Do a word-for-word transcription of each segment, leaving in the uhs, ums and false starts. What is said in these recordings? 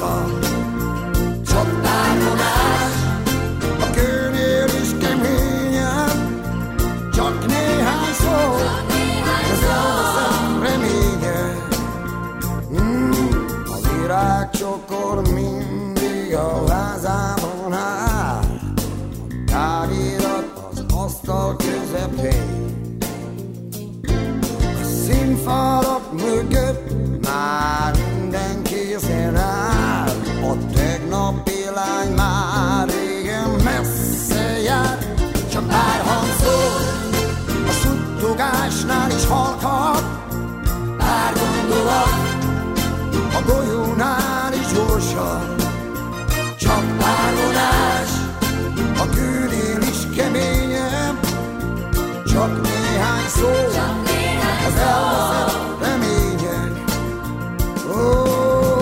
gyorsabb, csak tárolás. A kőnél is keményebb, csak néhány szó, ez elveszett reménye. Mm, a virágcsokor mindig a vázában áll, a távirat az asztal közepén. A színfalak mögött már minden készen áll, a tegnapi lány már régen messze jár. Csak pár hangszó, a suttogásnál is halkad, pár gondolat, a golyónál is gyorsabb, csak pár vonás, a kőnél is keményebb, csak néhány szó, az elveszett remények. Oh.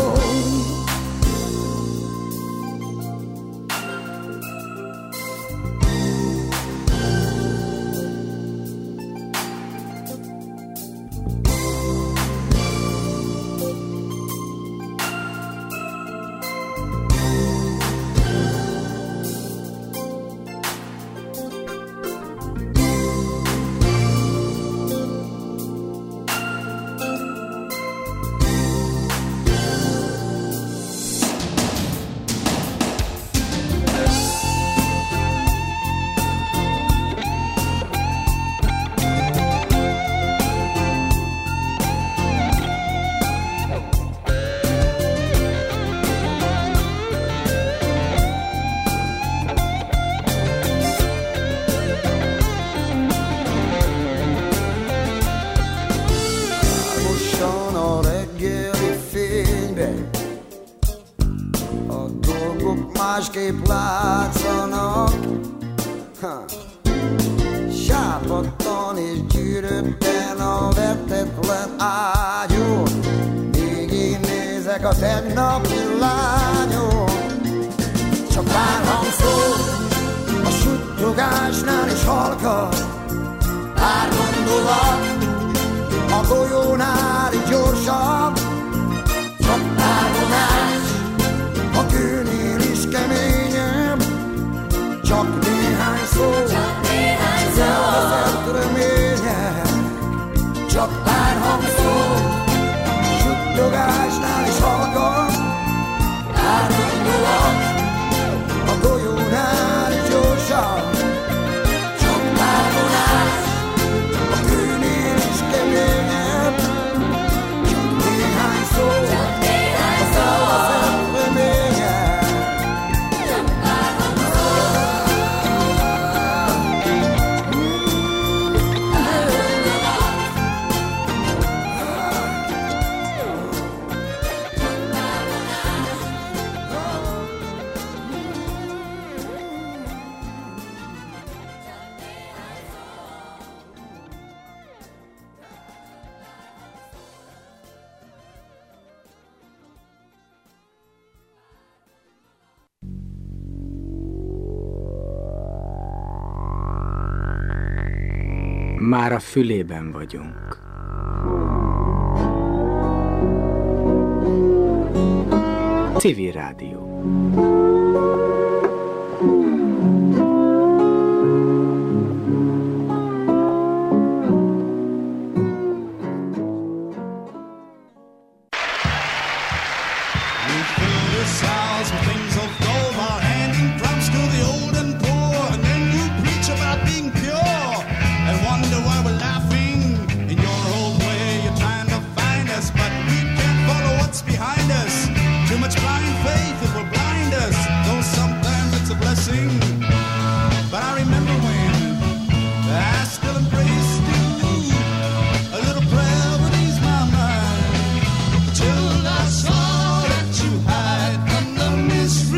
Másképp látszanak, ha. Sápadtan és gyűrötten a vetetlen ágyon, még én nézek a tegnapi lányon. Csak pár hangszó, a suttogásnál is halkad, pár gondolat, a golyónál is gyorsabb, csak pár vonás, a kőnél is keményebb, csak néhány szó, az elveszett remények. Csak pár hangszó, suttogásnál is halkad, pár gondolat, a golyónál is gyorsabb, csak pár vonás, a kőnél is keményebb, csak néhány szó, az elveszett remények. Már a fülében vagyunk. Civil Rádió. Till I saw that you hide under mist.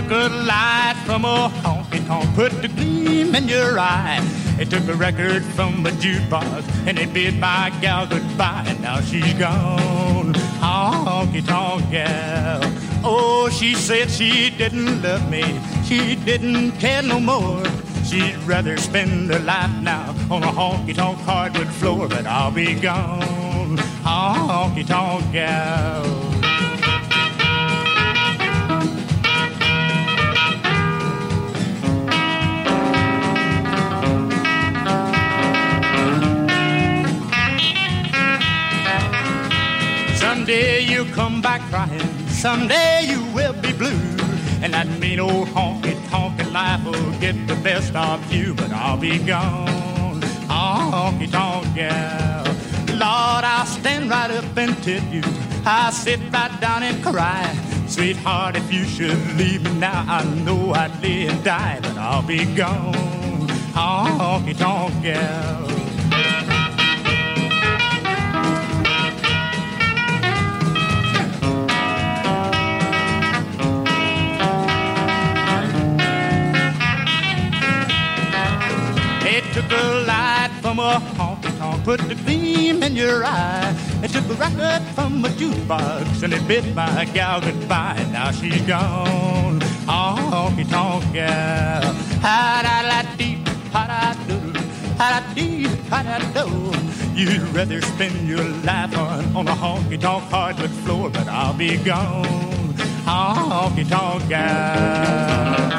took a light from a honky-tonk, put the gleam in your eye. It took a record from a jukebox, and it bid my gal goodbye, and now she's gone, honky-tonk gal. Oh, she said she didn't love me, she didn't care no more. She'd rather spend her life now on a honky-tonk hardwood floor, but I'll be gone, honky-tonk gal. Someday you'll come back crying, someday you will be blue, and that mean old honky-tonkin' life will get the best of you, but I'll be gone, honky-tonk gal. Lord, I'll stand right up and tell you, I'll sit right down and cry. Sweetheart, if you should leave me now, I know I'd lay and die, but I'll be gone, honky-tonk gal. It took a light from a honky-tonk, put the gleam in your eye. It took a record from a jukebox, and it bid my gal goodbye, and now she's gone, honky-tonk gal. Ha-da-la-dee, ha-da-do, ha-da-dee, ha-da-do. You'd rather spend your life on, on a honky-tonk hardwood floor, but I'll be gone, honky-tonk gal.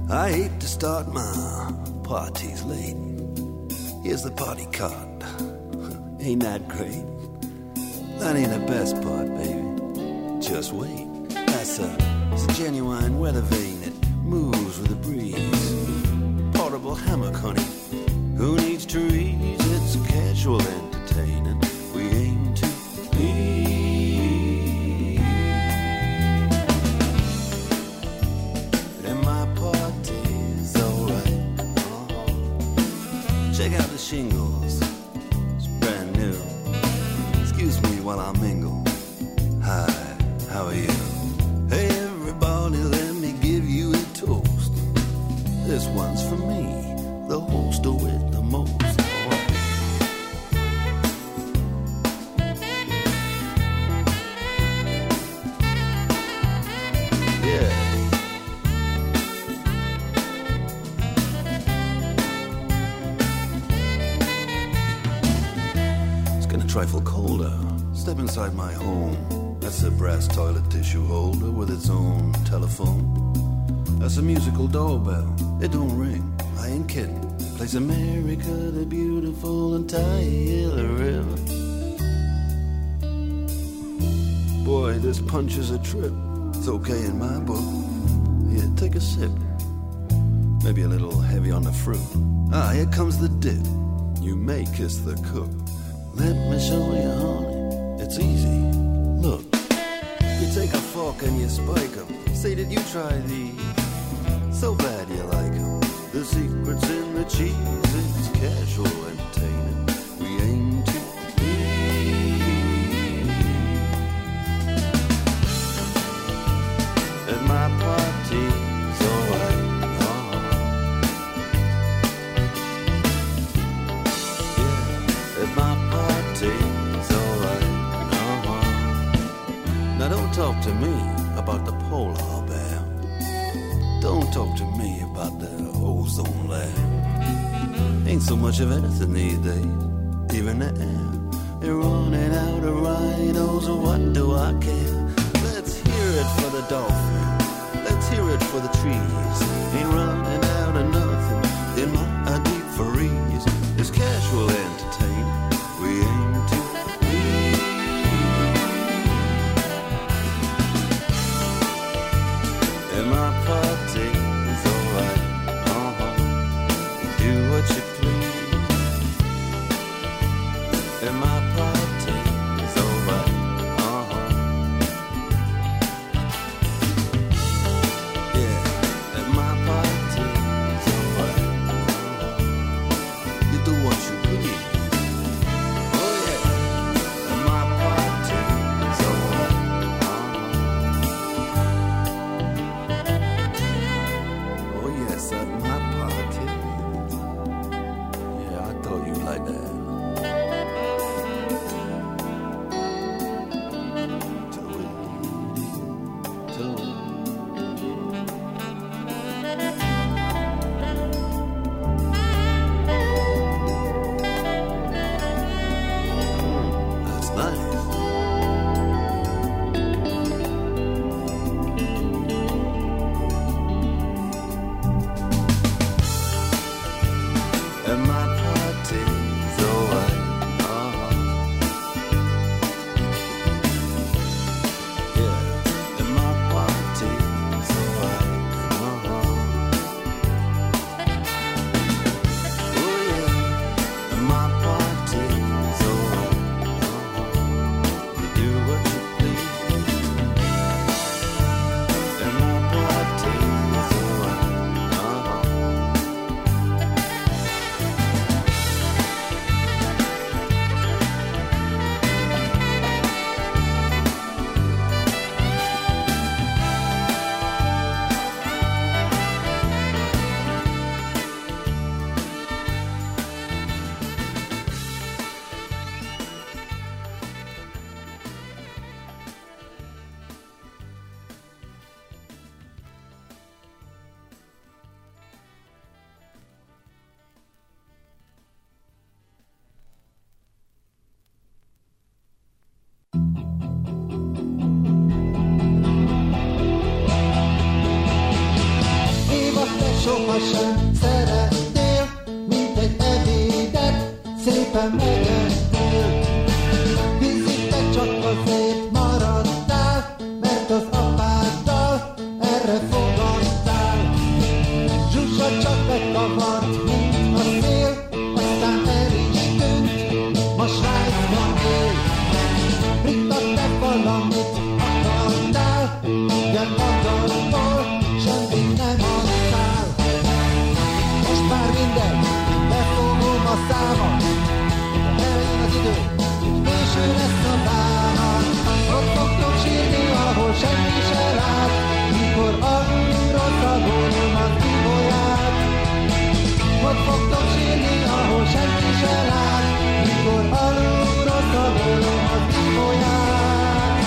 I hate to start my parties late. Here's the party card. Ain't that great? That ain't the best part, baby. Just wait. That's a, it's a genuine weather vane that moves with the breeze. Portable hammock, honey. Who needs trees? It's casual entertaining. We aim to be. And my party's alright. Uh-huh. Check out the shingles. It's brand new. Excuse me while I mingle. Hi, how are you? Hey everybody, let me give you a toast. This one's for me, the host with the most. Yeah. It's getting a trifle colder. Step inside my home. That's a brass toilet tissue holder with its own telephone. That's a musical doorbell. It don't ring. I ain't kidding. Plays America the Beautiful and Tyler River. Boy, this punch is a trip. It's okay in my book. Here, take a sip. Maybe a little heavy on the fruit. Ah, here comes the dip. You may kiss the cook. Let me show you, honey. It's easy. Look. You take a fork and you spike them. Say, did you try these? So bad you like them. The secret's in the cheese. It's casual entertaining. We aim to be. At my party's alright. Uh-huh. Yeah, at my party's alright. Uh-huh. Now don't talk to me about the polar bear. Don't talk to me about the ozone layer. Ain't so much of anything these days, even the air. They're running out of rhinos, so what do I care? Let's hear it for the dolphin. Let's hear it for the trees. Ain't running out of nothing in my deep freeze. It's casual entertainment. We aim to be. And my party is alright. Uh-huh. You do what you please. And my party is alright. Uh-huh. Yeah. And my party is alright. Uh-huh. You do what you please. Oh yeah. And my party is alright. Uh-huh. Oh yes, at my party. Yeah, I thought you'd like that. szépen megettél. Vízig te csak azért maradtál, mert az apáddal erre fogadtál. Zsuzsa csak bekavart, mint a szél, aztán el is tűnt, ma Svájcban él. Rita, te valamit akartál, de magadból semmit nem adtál. Most már mindegy, befogom a számat, de eljön az idő, hogy késő lesz a bánat. Ott fogtok sírni, ahol senki se lát, mikor alulról szagolom az ibolyát. Ott fogtok sírni, ahol senki se lát, mikor alulról szagolom az ibolyát.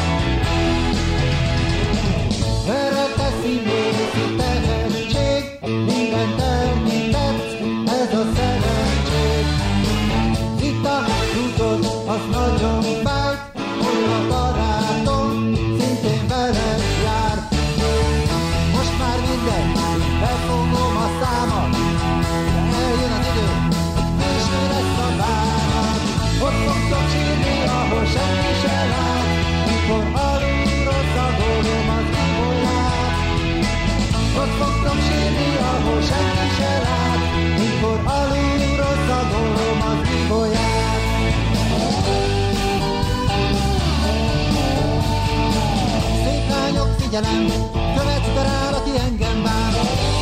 Erre te színészi tehetség, mindent elnyitett, ez a szerencség. Rita, tudod, az nagyon fájt, hogy a barátom szintén veled járt. Most már mindegy, befogom a számat, de eljön az idő, hogy késő lesz a bánat. Ott fogtok sírni, ahol senki se lát, mikor alulról szagolom az ibolyát. Ott fogtok sírni, ahol senki se lát, mikor alulról szagolom az ibolyát. Szép lányok, figyelem, követsz darál, aki engem vár.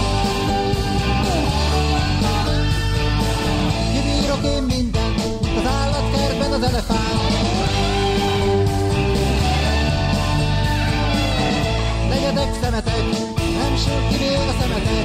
Kibírok én mindent, az állatkertben az elefánt. Legyetek szemetek, nem sül ki még a szemetek.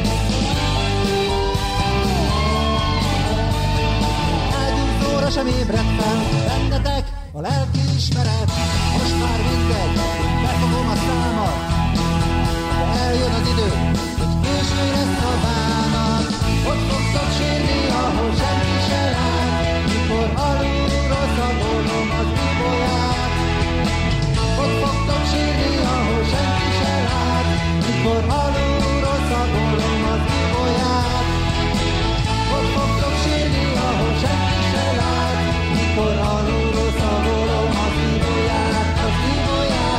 Ágyúzóra sem ébredt fel, bennetek a lelkiismeret. Most már mindegy, befogom a számat, de eljön az idő, hogy késő lesz a bánat. Ott fogtok sírni, ahol senki se lát, mikor alulról szagolom az ibolyát. Ott fogtok sírni, ahol senki se lát, mikor alulról szagolom az ibolyát. Ott fogtok sírni, ahol senki se lát, mikor alulról szagolom az ibolyát, az ibolyát.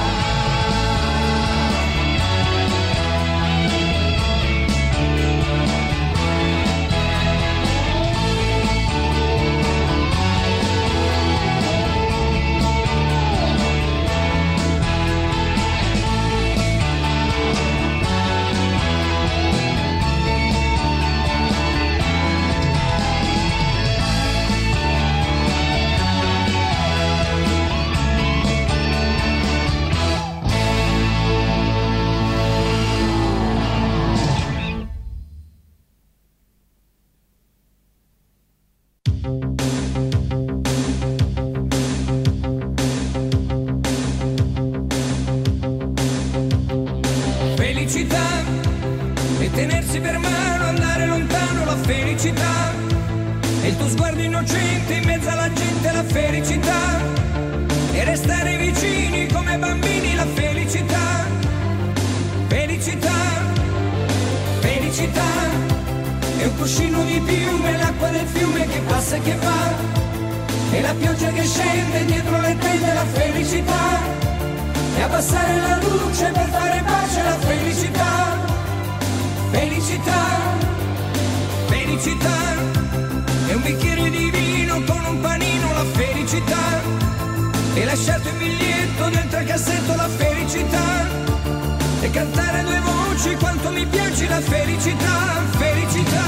Felicità e tenersi per mano, andare lontano, la felicità e il tuo sguardo innocente in mezzo alla gente, la felicità e restare vicini come bambini, la felicità. Felicità, felicità è un cuscino di piume, l'acqua del fiume che passa e che va e la pioggia che scende dietro le tende, la felicità. E abbassare la luce per fare pace, la felicità. Felicità, felicità è un bicchiere di vino con un panino, la felicità. E lasciarti un biglietto dentro il cassetto, la felicità. E cantare a due voci quanto mi piace, la felicità. Felicità.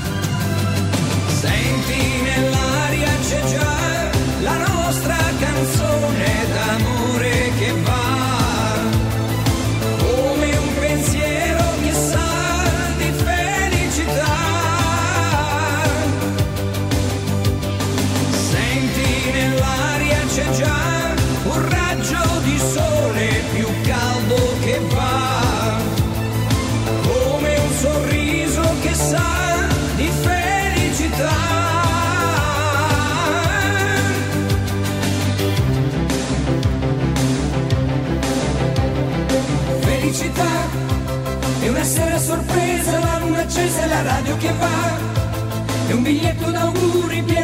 Senti nell'aria c'è già la nostra canzone d'amore che va come un pensiero che sa di felicità. Senti nell'aria c'è già un raggio di sole più caldo che va come un sorriso che sa di felicità. Felicità è una sera sorpresa, la luna accesa e la radio che va, è un biglietto d'auguri pieno